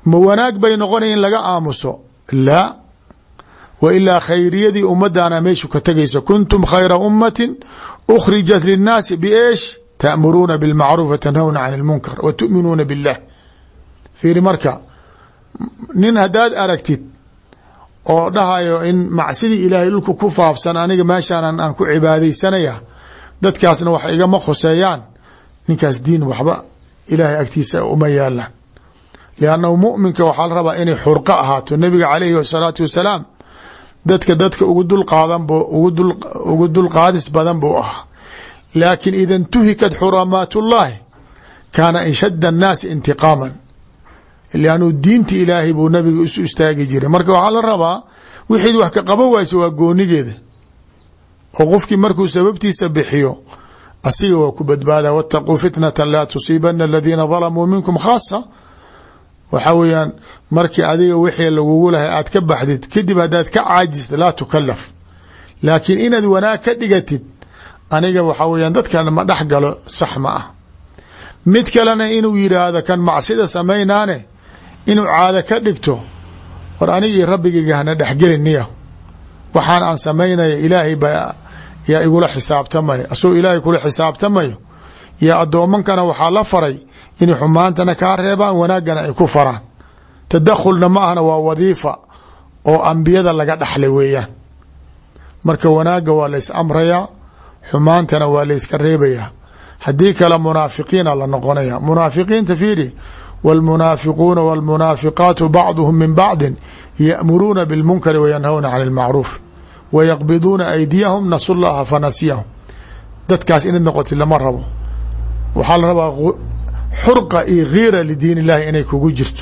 ma wanaag bay noqonaya in laga aamuso laa wa ilaa khayriyadii ummaddaana meeshu ka tegaysa kuntum khayra ummatin ukhrijat linnaasi bieesh ta'muruuna bilmacruuf wa tanhawna can ilmunkar wa tu'minuuna billah fiiri marka nin haddaad aragtid oo dhahayo in macsidii ilaahay dhulku ku faafsan aniga meeshaan aan ku cibaadaysanaya dadkaasna wax igama khuseeyaan ninkaas diin waxba ilaahay agtiisa uma yaalaan liannahu mu'minka waxaa la rabaa inay xurqo ahaato nabiga calayhi asalaatu wasalaam dadka ugu dulqaadis badan buu ahaa laakin ida intuhikat xuramaatullaahi kaana inshadda annaasi intiqaaman lannu diinta ilaahay buu nabiga isu istaagi jiray marka waxaa la rabaa wixii wax ka qaban waysa waa goonigeeda oo qofkii markuu sababtiisa bixiyo asiga waa ku badbaada wattaquu fitnata laa tusiibana aladiina dalamuu minkum khaasa waxaa weeyaan markii adiga wixii lagugu lahay aad ka baxdid kadib haddaad ka caajista laa tukalaf laakiin inaad wanaag ka dhigatid aniga waxaa weyaan dadkan ma dhex galo sax ma ah mid kalena inuu yidhaahdo kan macsida samaynaane inuu caado ka dhigto war anigii rabbigayga hana dhexgeliniya waxaan aan samaynaya ilaahay baa yaa igula xisaabtamaya asagoo ilaahay kula xisaabtamayo yaa addoomankana waxaa la faray inay xumaantana kaa reebaan wanaaggana ay ku faraan tadakhulna ma ahna waa wadiifa oo ambiyada laga dhaxlay weeyaan marka wanaagga waa la is amrayaa xumaantana waa la iska reebayaa haddii kale munaafiqiina la noqonaya munaafiqiinta fiiri wاlmunaafiquuna wاlmunaafiqaatu bacduhum min bacdi ya'muruuna biاlmunkari wayanhawna can اlmacruuf wayaqbiduuna aydiyahum nasu llaha fanasiyahum dadkaas inaad noqotid lama rabo waxaa la rabaa xurqa iyo khiira lidiin illahi inay kugu jirto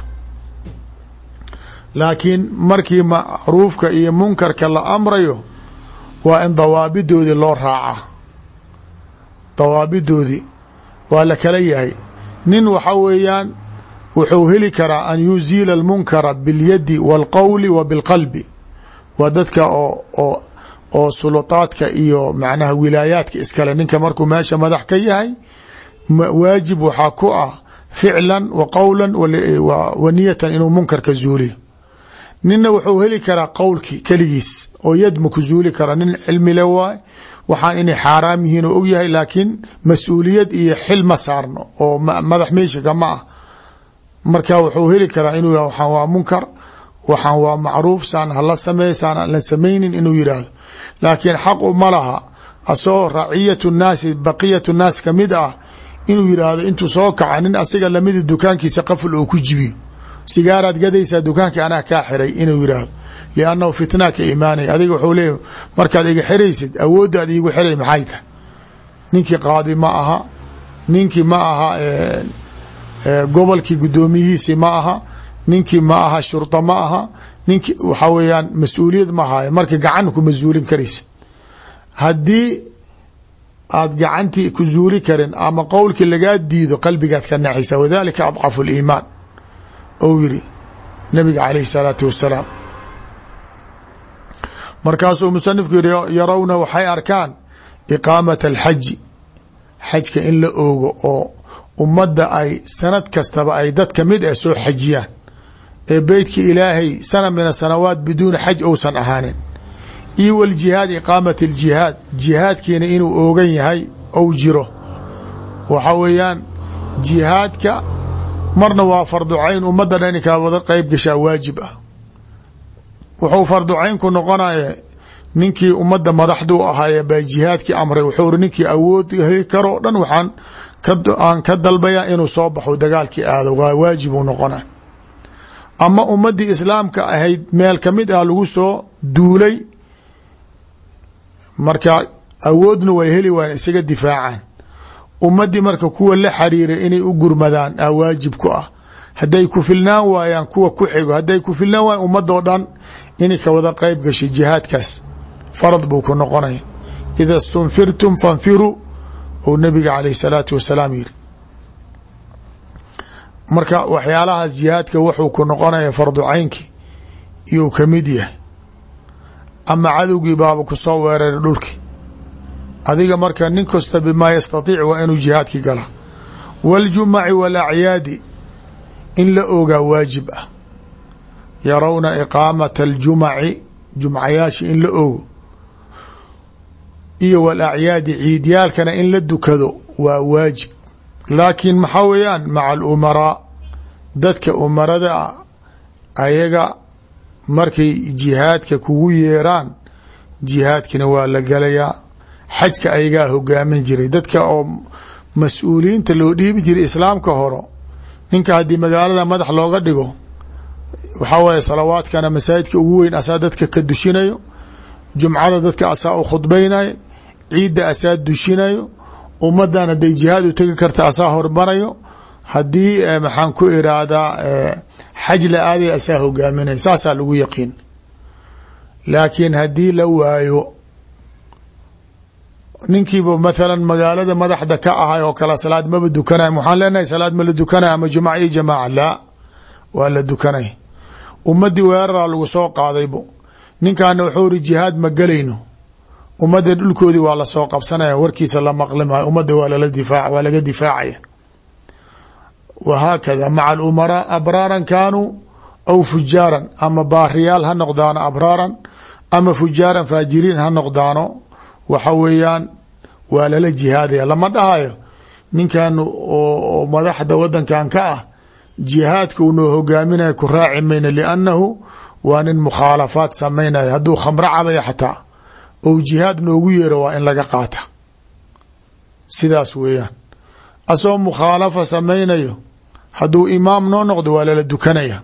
laakiin markii macruufka iyo munkarka la amrayo waa in dawaabidoodii loo raaca dawaabidoodii waa la kala yahay nin waxa weeyaan wuxuu heli karaa an yuziila almunkara biاlyadi wاlqowli wa biاlqalbi waa dadka oo sulutaadka iyo macnaha wilaayaadka iskale ninka markuu meesha madax ka yahay waajib waxaa ku ah ficlan wa qowla wa niyatan inuu munkarka zuuliyo ninna wuxuu heli karaa qowlki keligiis oo yad ma ku zuuli kara nin cilmi le waay waxaan inay xaaraam yihiin oo og yahay laakiin mas-uuliyad iyo xil ma saarno oo madax meeshika ma ah marka wuxuu heli karaa inuu yihahdo waxaan waa munkar waxaan waa macruuf saan hala sameey saan aan la samaynin inuu yidhaahdo laakiin xaq uma laha asagoo raciyatu nnaasi baqiyatu nnaas kamid ah inuu yidhaahdo intuu soo kaca nin asiga lamida dukaankiisa qaful oo ku jibiyo sigaaraad gadaysaa dukaankii anaa kaa xiray inuu yidhaahdo liannahu fitnaa ka imaanaya adiga wuxuu leeyahy markaad iga xiraysid awooddaad iigu xiray maxay tahay ninkii qaadi ma aha ninkii ma aha gobolkii guddoomiyihiisii ma aha ninkii ma aha shurda ma aha ninkii waxaa weeyaan mas-uuliyad ma ahaayo marka gacan kuma zuulin karaysid haddii aad gacantii ku zuuli karin ama qowlkii lagaa diido qalbigaad ka naxaysa wadalika adcafu liimaan ou yiri nabiga calayhi salaatu wasalaam markaasuu musanifku yiri yarawna waxay arkaan iqaamata alxaji xajka in la oogo oo ummadda ay sanad kastaba ay dad kamid ah soo xajiyaan ee beytka ilaahay sana min asanawaat biduuni xaj ousan ahaanin iyo waljihaad iqaamat aljihaad jihaadkiina inuu oogan yahay ou jiro waxa weeyaan jihaadka marna waa farducayn ummadda dhan inkaa wada qeyb gashaa waajib ah wuxuu farducayn ku noqonaya ninkii ummadda madaxdu ahaaye baa jihaadkii amray wuxuu ri ninkii awood heli karo dhan waxaan aan ka dalbayaa inuu soo baxo dagaalkii aado waa waajib uu noqona ama ummaddii islaamka ahayd meel kamid ah lagu soo duulay marka awoodna way heli waan isaga difaacaan ummaddii marka kuwa la xariiray inay u gurmadaan aa waajib ku ah hadday ku filnaan waayaan kuwa ku xigo hadday ku filnaan waayan ummadoo dhan inay ka wada qeyb gashay jihaadkaas farad buu ku noqonaya ida stunfirtum fanfiruu ou nabiga calayh salaatu wasalaam yiri marka waxyaalahaas jihaadka wuxuu ku noqonaya farducaynki iyuu kamid yahay ama cadowgii baaba ku soo weeraray dhulki adiga marka nin kasta bimaa yastatiic waa inuu jihaadki gala wاljumaci wاlacyaadi in la ogaa waajib ah yarawna iqaamata aljumaci jumcayaasha in la ogo iyo walacyaadi ciidyaalkana in la dukado waa waajib laakiin maxaa weeyaan maca alumaraa dadka umarada ayaga markay jihaadka kugu yeeraan jihaadkina waa la galayaa xajka ayagaa hogaamin jiray dadka oo mas-uuliyiinta loo dhiibi jiray islaamka horo ninka haddii magaalada madax looga dhigo waxaa waye salawaadkana masaajidka ugu weyn asaa dadka ka dushinayo jumcada dadka asaa u khudbaynayo ciidda asaa dushinayo ummadan hadday jihaad u tegi karta asaa hormarayo haddii maxaan ku iraahdaa xaj la aaday asaa hogaaminaya saasaa lagu yaqiin laakiin haddii la waayo ninkiiba mathalan magaalada madaxda ka ahay oo kale salaad maba dukanay waxaan leenahay salaad ma la dukanay ama jumca iyo jamaaca laa waa la dukanay ummadii weeraraa lagu soo qaadaybo ninkaana wuxuu iri jihaad ma gelayno ummadda dhulkoodii waa lasoo qabsanaya warkiisa la maqli maayo ummadda waa laga difaacaya wahaakada maca alumaraa abraaran kaanuu aw fujaaran ama baariyaal ha noqdaano abraaran ama fujaaran faajiriin ha noqdaano waxa weeyaan waa lala jihaadaya lama dhahayo ninkan oo madaxda wadankan ka ah jihaadka uu noo hogaaminayo ku raaci mayna liannahu waa nin mukhaalafaad samaynaya hadduu khamro cabaya xataa ou jihaad noogu yeero waa in laga qaata sidaas weeyaan asagoo mukhaalafa samaynayo hadduu imaam noo noqdo waa lala dukanaya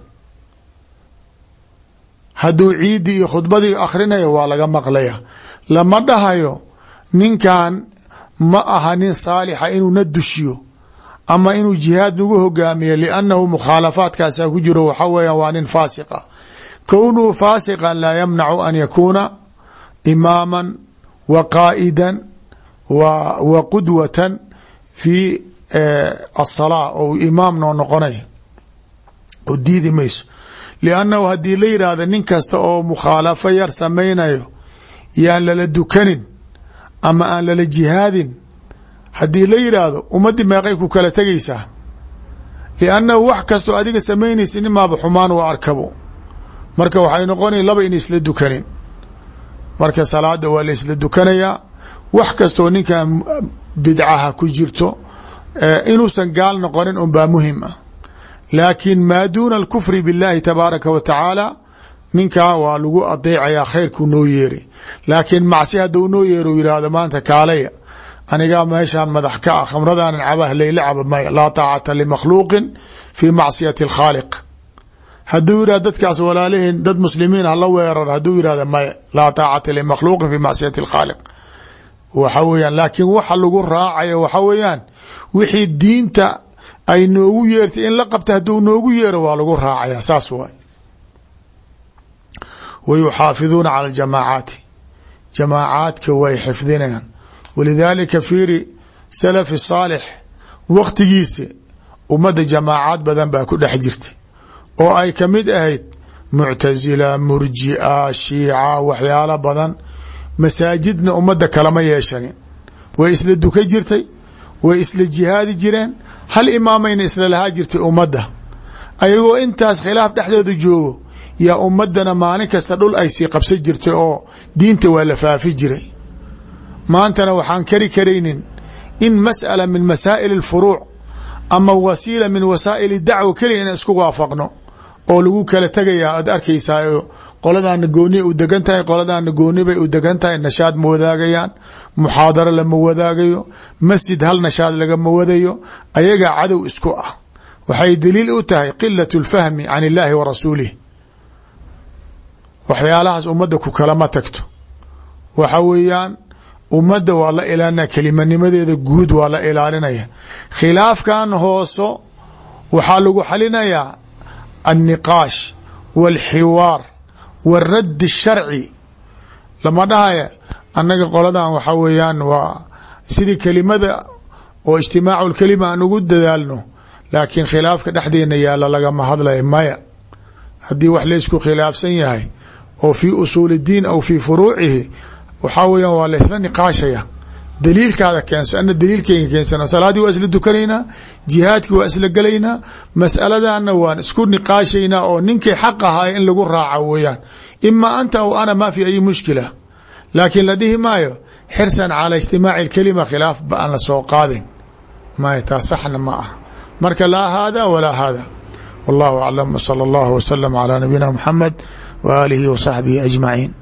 hadduu ciidii iyo khudbadii akhrinayo waa laga maqlaya lama dhahayo ninkan ma aha nin saalixa inuu na dushiyo ama inuu jihaad nagu hogaamiyo liannahu mukhaalafaadkaasaa ku jiro waxa weeyaan waa nin faasiqa kownuhu faasiqan laa yamnacu an yakuuna imaaman wa qaa'idan wa qudwatan fi asalaa ou imaam noo noqonay oo diidi mayso liannahu haddii la yidhaahdo nin kasta oo mukhaalafo yar samaynayo yaan lala dukanin ama aan lala jihaadin haddii la yidhaahdo ummaddii meeqay ku kala tegaysaa liannahu wax kastoo adiga samaynaysa nimaaba xumaan waa arkabo marka waxay noqonaya laba in isla dukanin marka salaada waa la isla dukanayaa wax kastoo ninkan bidcaha ku jirto inuusan gaal noqonin un baa muhim ah laakiin maa duuna alkufri biاllahi tabaaraka wa tacaala ninkaa waa lagu adeecayaa khayrkuu noo yeeri laakiin macsi hadduu noo yeero yihahdo maanta kaalaya anigaa meeshaan madax ka ah khamradaanan cabah layla caba maya laa taacata limakhluuqin fii macsiyati alkhaaliq hadduu yihahdo dadkaas walaalihiin dad muslimiin hala weerar hadduu yihahdo maya laa taacata limakhluuqin fii macsiyati alkhaaliq waxa weeyaan laakiin waxa lagu raacayo waxa weeyaan wixii diinta ay noogu yeertay in la qabta hadduu noogu yeero waa lagu raacaya saas waay wayuxaafiduuna cala aljamaacaati jamaacaadka way xifdinayaan walidaalika fiiri salafi saalix waqtigiisa ummadda jamaacaad badan baa ku dhex jirtay oo ay kamid ahayd muctasila murjia shiica waxyaalo badan masaajidna ummadda kalama yeeshanin way isla duka jirtay way isla jihaadi jireen hal imaamayna isla lahaa jirtay ummadda ayagoo intaas khilaaf dhexdooda joogo yaa ummadana maalin kasta dhul ay sii qabsan jirtay oo diinta waa la faafi jiray maantana waxaan kari karaynin in mas'ala min masaa'il alfuruuc ama wasiila min wasaa'il dacwa keliya in isku waafaqno oo lagu kala tegayaa aad arkaysaa qoladaana gooni u degan tahay qoladaana gooni bay u degan tahay nashaad ma wadaagayaan muxaadaro lama wadaagayo masjid hal nashaad lagama wadayo ayagaa cadow isku ah waxay daliil u tahay qilat اlfahmi can illaahi wa rasuulih waxyaalahaas ummadda ku kalama tagto waxa weeyaan ummadda waa la ilaalinaya kelimanimadeeda guud waa la ilaalinaya khilaafkan hooso waxaa lagu xalinayaa النقاaش والxiwاar والradd الsharci lama dhahaya annaga qoladan waxa weeyaan waa sidii kelimada oo اجtimaac اlkelima aan ugu dadaalno laakiin khilaafka dhexdeena yaala lagama hadlaya maya haddii wax laysku khilaafsan yahay oo fii usuul الdiin aw fii furuucihi waxaa weeyaan waa laysla niqaashaya daliilkaada keenso ana daliilkeyga keensana salaadii waa isla dukanaynaa jihaadkii waa isla gelaynaa mas'aladana waan isku niqaashaynaa oo ninkii xaq ahaay in lagu raaco weeyaan ima anta aw ana ma fi ay mushkila laakiin la dhihi maayo xirsan calى اجtimaaci اkalima khilaaf ba aan la soo qaadin maya taa saxna ma ah marka laa hada walaa hada wallahu aclam wslى اllah wslm عlى nabiyina mxamed w alihi w صaxbihi ajmaciin.